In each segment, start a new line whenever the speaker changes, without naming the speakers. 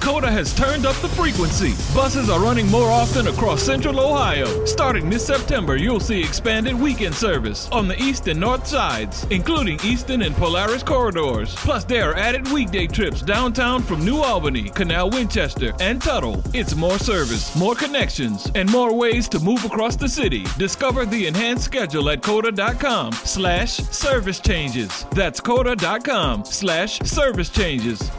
COTA has turned up the frequency. Buses are running more often across central Ohio. Starting this September, you'll see expanded weekend service on the east and north sides, including Easton and Polaris corridors. Plus, there are added weekday trips downtown from New Albany, Canal Winchester, and Tuttle. It's more service, more connections, and more ways to move across the city. Discover the enhanced schedule at COTA.com/service changes. That's COTA.com/service changes.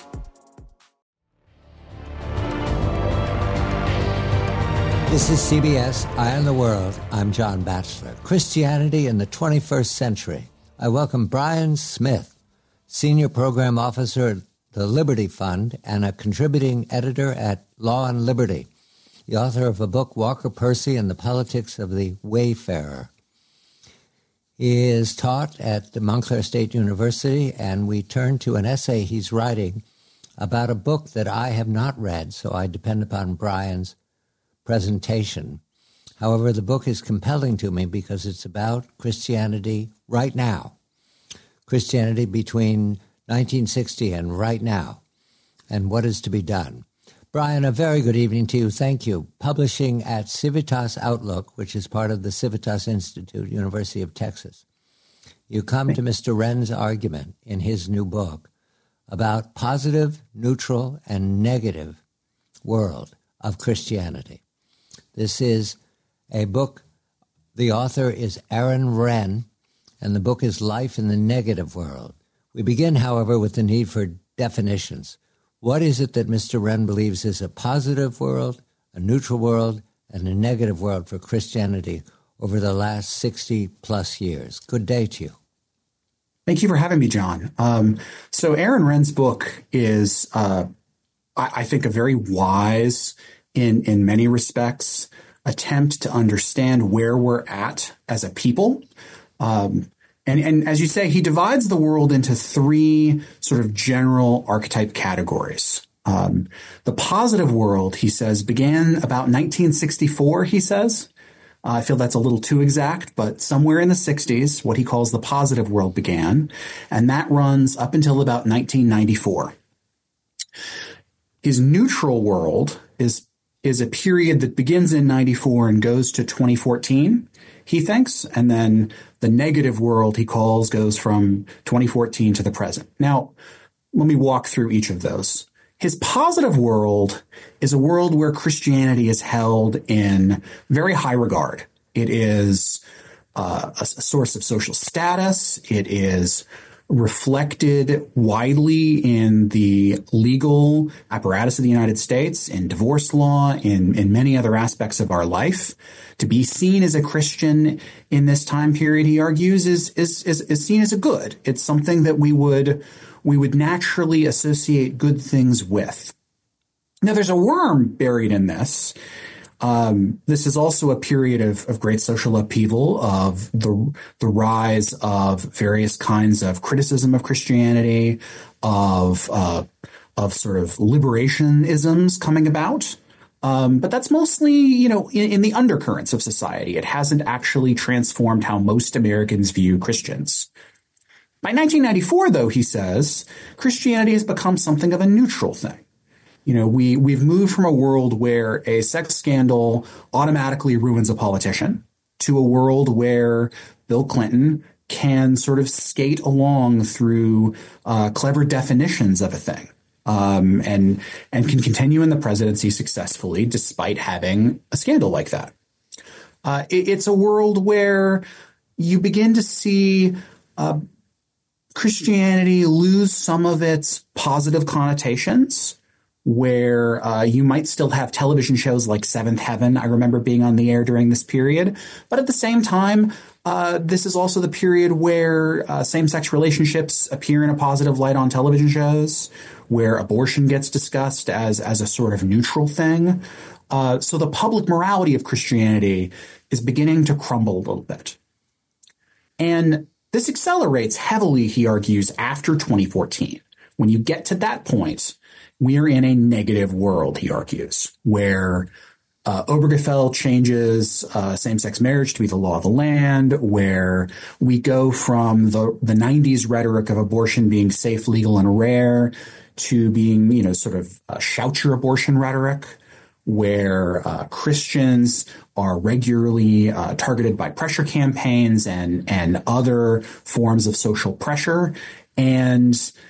This is CBS Eye on the World. I'm John Batchelor. Christianity in the 21st Century. I welcome Brian Smith, Senior Program Officer at the Liberty Fund and a contributing editor at Law and Liberty, the author of a book, Walker Percy and the Politics of the Wayfarer. He is taught at the Montclair State University, and we turn to an essay he's writing about a book that I have not read, so I depend upon Brian's presentation. However, the book is compelling to me because it's about Christianity right now, Christianity between 1960 and right now, and what is to be done. Brian, a very good evening to you. Thank you. Publishing at Civitas Outlook, which is part of the Civitas Institute, University of Texas. You come to Mr. Wren's argument in his new book about positive, neutral, and negative world of Christianity. This is a book. The author is Aaron Renn, and the book is Life in the Negative World. We begin, however, with the need for definitions. What is it that Mr. Renn believes is a positive world, a neutral world, and a negative world for Christianity over the last 60-plus years? Good day to you.
Thank you for having me, John. So Aaron Renn's book is, I think, a very wise, in many respects, attempt to understand where we're at as a people. And as you say, he divides the world into three sort of general archetype categories. The positive world, he says, began about 1964, he says. I feel that's a little too exact, but somewhere in the 60s, what he calls the positive world began, and that runs up until about 1994. His neutral world is a period that begins in 94 and goes to 2014, he thinks, and then the negative world, he calls, goes from 2014 to the present. Now, let me walk through each of those. His positive world is a world where Christianity is held in very high regard. It is a source of social status. It is reflected widely in the legal apparatus of the United States, in divorce law, in many other aspects of our life. To be seen as a Christian in this time period, he argues, is seen as a good. It's something that we would naturally associate good things with. Now, there's a worm buried in this. This is also a period of great social upheaval, of the rise of various kinds of criticism of Christianity, of sort of liberationisms coming about. But that's mostly, in the undercurrents of society. It hasn't actually transformed how most Americans view Christians. By 1994, though, he says, Christianity has become something of a neutral thing. We've moved from a world where a sex scandal automatically ruins a politician to a world where Bill Clinton can sort of skate along through clever definitions of a thing, and can continue in the presidency successfully despite having a scandal like that. It's a world where you begin to see Christianity lose some of its positive connotations, where you might still have television shows like Seventh Heaven. I remember being on the air during this period. But at the same time, this is also the period where same-sex relationships appear in a positive light on television shows, where abortion gets discussed as a sort of neutral thing. So the public morality of Christianity is beginning to crumble a little bit. And this accelerates heavily, he argues, after 2014. When you get to that point, we are in a negative world, he argues, where Obergefell changes same-sex marriage to be the law of the land, where we go from the 90s rhetoric of abortion being safe, legal, and rare to being, sort of shout your abortion rhetoric, where Christians are regularly targeted by pressure campaigns and other forms of social pressure. And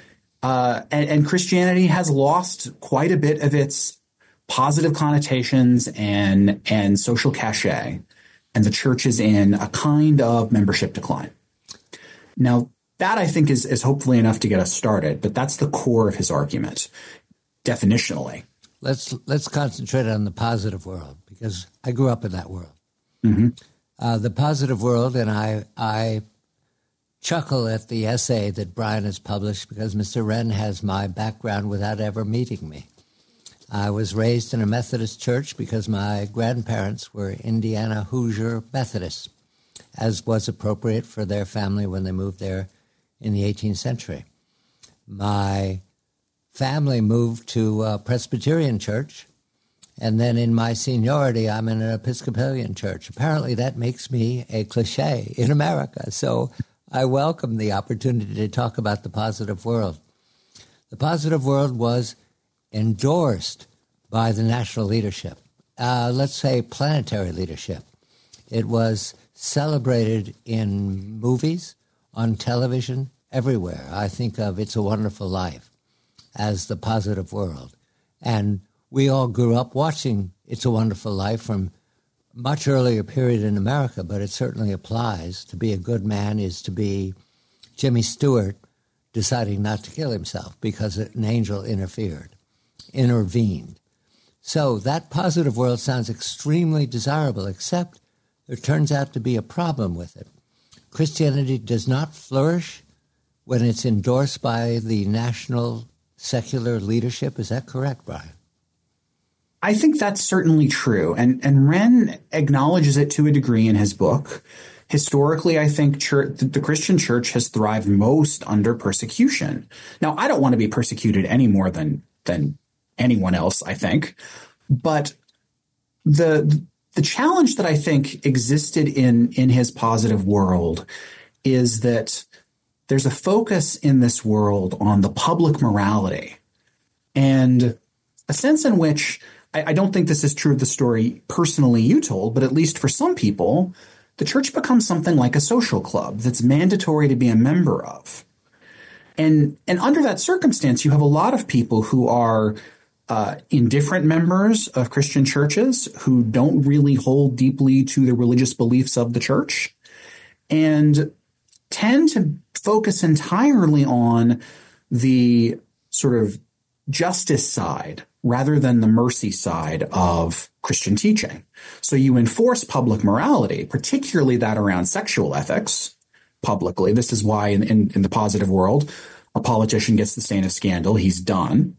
Christianity has lost quite a bit of its positive connotations and social cachet. And the church is in a kind of membership decline. Now, that I think is hopefully enough to get us started, but that's the core of his argument, definitionally.
Let's concentrate on the positive world, because I grew up in that world.
Mm-hmm.
The positive world, and I chuckle at the essay that Brian has published because Mr. Wren has my background without ever meeting me. I was raised in a Methodist church because my grandparents were Indiana Hoosier Methodists, as was appropriate for their family when they moved there in the 18th century. My family moved to a Presbyterian church, and then in my seniority, I'm in an Episcopalian church. Apparently, that makes me a cliche in America, so I welcome the opportunity to talk about the positive world. The positive world was endorsed by the national leadership, let's say planetary leadership. It was celebrated in movies, on television, everywhere. I think of It's a Wonderful Life as the positive world. And we all grew up watching It's a Wonderful Life from much earlier period in America, but it certainly applies. To be a good man is to be Jimmy Stewart deciding not to kill himself because an angel intervened. So that positive world sounds extremely desirable, except there turns out to be a problem with it. Christianity does not flourish when it's endorsed by the national secular leadership. Is that correct, Brian?
I think that's certainly true. And Wren acknowledges it to a degree in his book. Historically, I think the Christian church has thrived most under persecution. Now, I don't want to be persecuted any more than anyone else, I think. But the challenge that I think existed in his positive world is that there's a focus in this world on the public morality and a sense in which I don't think this is true of the story personally you told, but at least for some people, the church becomes something like a social club that's mandatory to be a member of. And under that circumstance, you have a lot of people who are indifferent members of Christian churches who don't really hold deeply to the religious beliefs of the church and tend to focus entirely on the sort of justice side rather than the mercy side of Christian teaching. So you enforce public morality, particularly that around sexual ethics, publicly. This is why in the positive world, a politician gets the stain of scandal, he's done.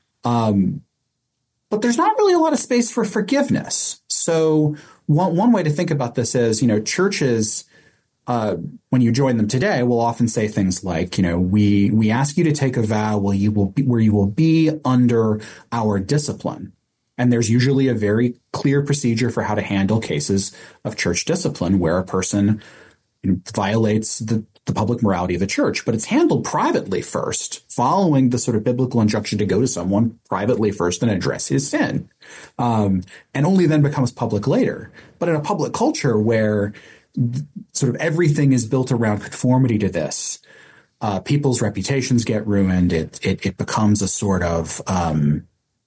But there's not really a lot of space for forgiveness. So one way to think about this is, churches, when you join them today, will often say things like, we ask you to take a vow where you will be under our discipline. And there's usually a very clear procedure for how to handle cases of church discipline where a person violates the public morality of the church, but it's handled privately first, following the sort of biblical injunction to go to someone privately first and address his sin, and only then becomes public later. But in a public culture where sort of everything is built around conformity to this, people's reputations get ruined. It becomes a sort of, I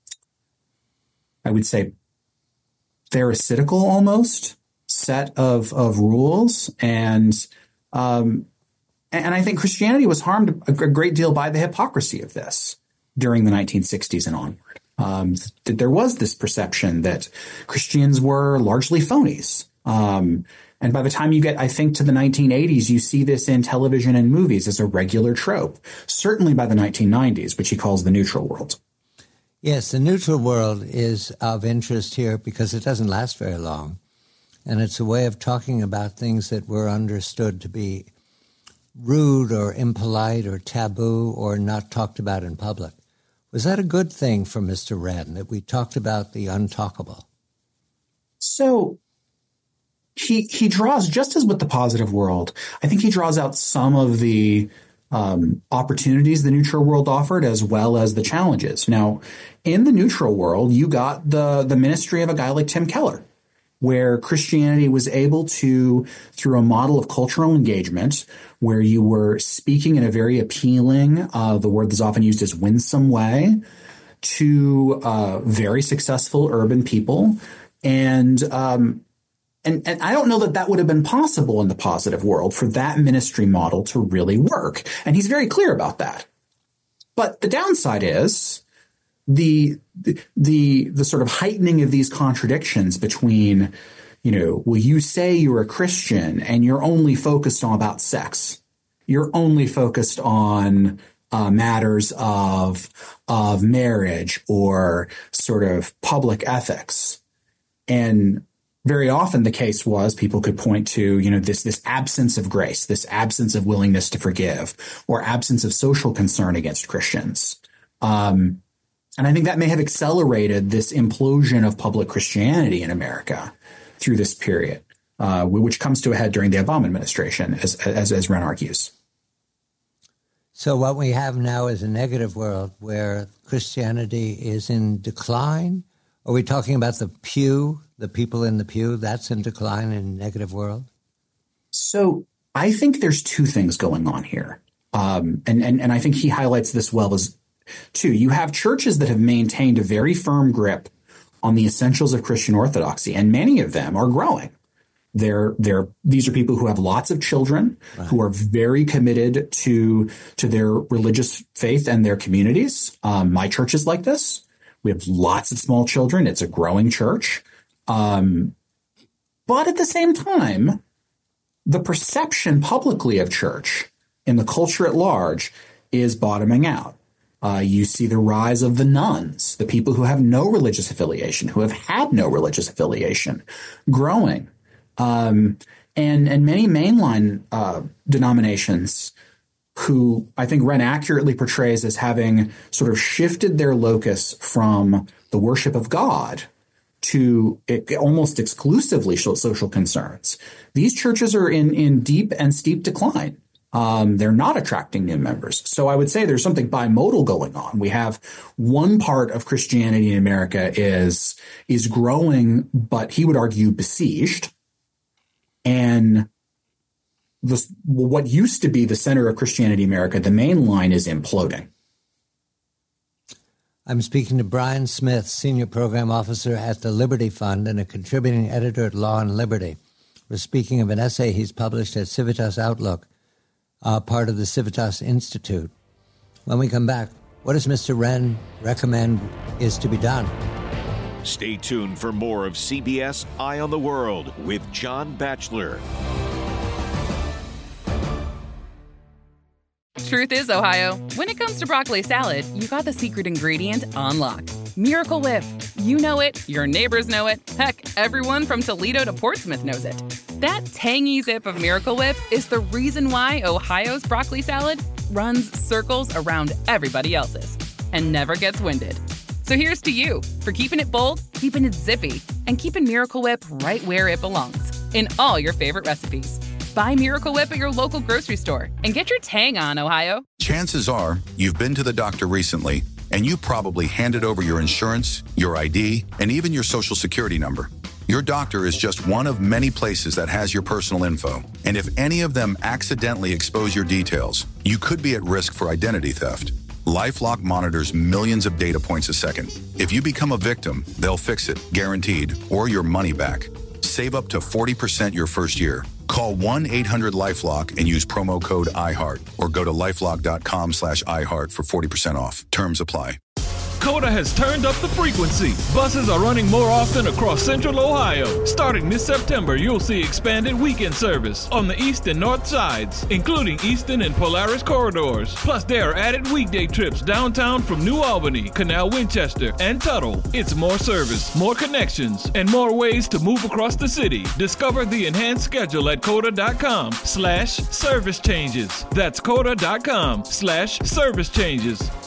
would say, pharisaical almost set of rules. And I think Christianity was harmed a great deal by the hypocrisy of this during the 1960s and onward. There was this perception that Christians were largely phonies. And by the time you get, I think, to the 1980s, you see this in television and movies as a regular trope, certainly by the 1990s, which he calls the neutral world.
Yes, the neutral world is of interest here because it doesn't last very long. And it's a way of talking about things that were understood to be rude or impolite or taboo or not talked about in public. Was that a good thing for Mr. Wren, that we talked about the untalkable?
So he draws, just as with the positive world, I think he draws out some of the opportunities the neutral world offered as well as the challenges. Now, in the neutral world, you got the ministry of a guy like Tim Keller, where Christianity was able to, through a model of cultural engagement, where you were speaking in a very appealing, the word that's often used is winsome way, to very successful urban people. And I don't know that would have been possible in the positive world for that ministry model to really work. And he's very clear about that. But the downside is the sort of heightening of these contradictions between, well, you say you're a Christian and you're only focused on about sex. You're only focused on matters of marriage or sort of public ethics. And very often the case was people could point to, this absence of grace, this absence of willingness to forgive, or absence of social concern against Christians. And I think that may have accelerated this implosion of public Christianity in America through this period, which comes to a head during the Obama administration, as Ren argues.
So what we have now is a negative world where Christianity is in decline. Are we talking about the pew, the people in the pew? That's in decline in a negative world?
So I think there's two things going on here. And I think he highlights this well as two. You have churches that have maintained a very firm grip on the essentials of Christian orthodoxy, and many of them are growing. These are people who have lots of children, right, who are very committed to their religious faith and their communities. My church is like this. We have lots of small children. It's a growing church. But at the same time, the perception publicly of church in the culture at large is bottoming out. You see the rise of the nones, the people who have no religious affiliation, who have had no religious affiliation, growing. And many mainline denominations who I think Ren accurately portrays as having sort of shifted their locus from the worship of God to almost exclusively social concerns. These churches are in deep and steep decline. They're not attracting new members. So I would say there's something bimodal going on. We have one part of Christianity in America is growing, but he would argue besieged. And what used to be the center of Christianity in America, the main line, is imploding.
I'm speaking to Brian Smith, Senior Program Officer at the Liberty Fund and a contributing editor at Law and Liberty. We're speaking of an essay he's published at Civitas Outlook, part of the Civitas Institute. When we come back, what does Mr. Ren recommend is to be done?
Stay tuned for more of CBS Eye on the World with John Batchelor.
Truth is, Ohio, when it comes to broccoli salad, you got the secret ingredient on lock. Miracle Whip. You know it, your neighbors know it, heck, everyone from Toledo to Portsmouth knows it. That tangy zip of Miracle Whip is the reason why Ohio's broccoli salad runs circles around everybody else's and never gets winded. So here's to you for keeping it bold, keeping it zippy, and keeping Miracle Whip right where it belongs, in all your favorite recipes. Buy Miracle Whip at your local grocery store and get your tang on, Ohio.
Chances are you've been to the doctor recently, and you probably handed over your insurance, your ID, and even your social security number. Your doctor is just one of many places that has your personal info. And if any of them accidentally expose your details, you could be at risk for identity theft. LifeLock monitors millions of data points a second. If you become a victim, they'll fix it, guaranteed, or your money back. Save up to 40% your first year. Call 1-800-LifeLock and use promo code IHEART or go to lifelock.com/iHeart for 40% off. Terms apply.
COTA has turned up the frequency. Buses are running more often across Central Ohio. Starting this September, you'll see expanded weekend service on the east and north sides, including Easton and Polaris corridors. Plus, there are added weekday trips downtown from New Albany, Canal Winchester, and Tuttle. It's more service, more connections, and more ways to move across the city. Discover the enhanced schedule at COTA.com/service changes. That's COTA.com/service changes.